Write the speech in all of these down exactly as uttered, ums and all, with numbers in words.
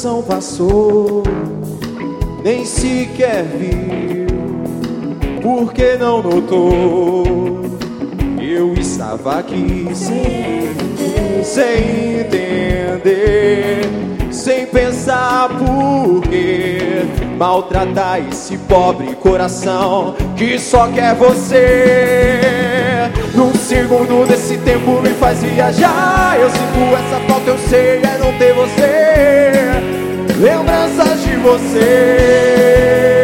emoção passou, nem sequer viu, porque não notou. Eu estava aqui sem, sem entender, sem pensar por que maltratar esse pobre coração que só quer você. Num segundo desse tempo me faz viajar. Eu sinto essa falta, eu sei, é não ter você. Lembranças de você.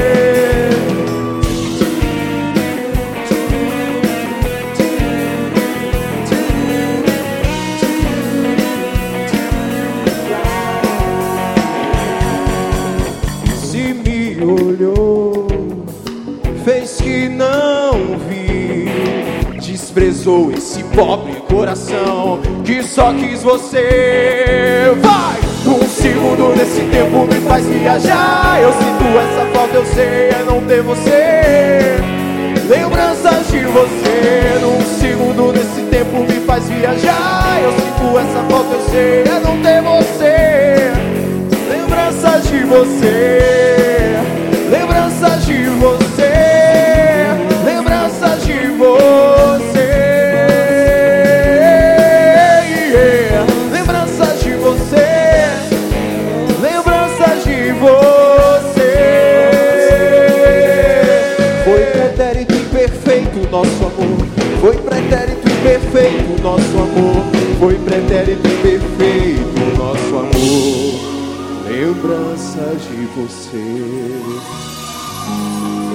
Se me olhou, fez que não viu, desprezou esse pobre coração que só quis você. Vai! Um segundo desse tempo me faz viajar. Eu sinto essa falta, eu sei, é não ter você. Lembranças de você. Num segundo desse tempo me faz viajar. Eu sinto essa falta, eu sei, é não ter você. Lembranças de você. Lembranças de você. Lembranças de você. Yeah. Lembranças de você. Lembranças de você. Foi pretérito e perfeito nosso amor. Foi pretérito e perfeito nosso amor. Foi pretérito e perfeito nosso amor. Lembranças de você.